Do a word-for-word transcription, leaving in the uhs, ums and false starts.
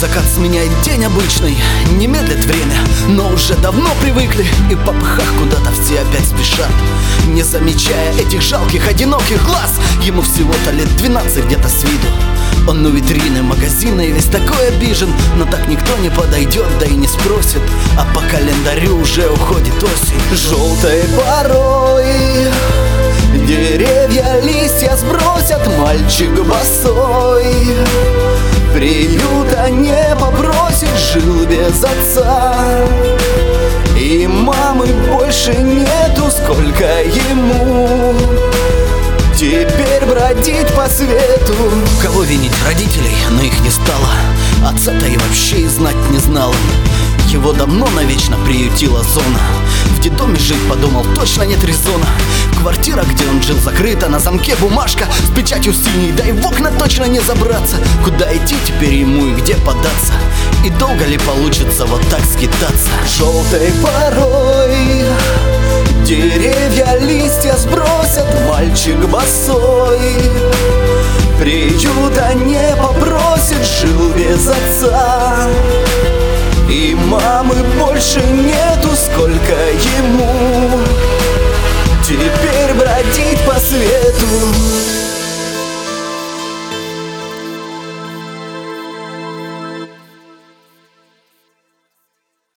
закат сменяет день обычный, не медлит время, но уже давно привыкли, и в попыхах куда-то все опять спешат, не замечая этих жалких, одиноких глаз. Ему всего-то лет двенадцать где-то с виду. Он у витрины магазина и весь такой обижен, но так никто не подойдет, да и не спросит. А по календарю уже уходит осень. Желтой порой деревья листья сбросят, мальчик босой приюта не попросит, жил без отца, и мамы больше нету, сколько ему теперь бродить по свету. Кого винить? Родителей, но их не стало. Отца-то и вообще и знать не знал он. Его давно навечно приютила зона. В детдоме жить, подумал, точно нет резона. Квартира, где он жил, закрыта, на замке бумажка с печатью синей, да и в окна точно не забраться. Куда идти теперь ему и где податься? И долго ли получится вот так скитаться? Желтой порой деревья листья сбросят, мальчик босой приюта не попросит, жил без отца, и мамы больше нету, сколько ему теперь бродить по свету.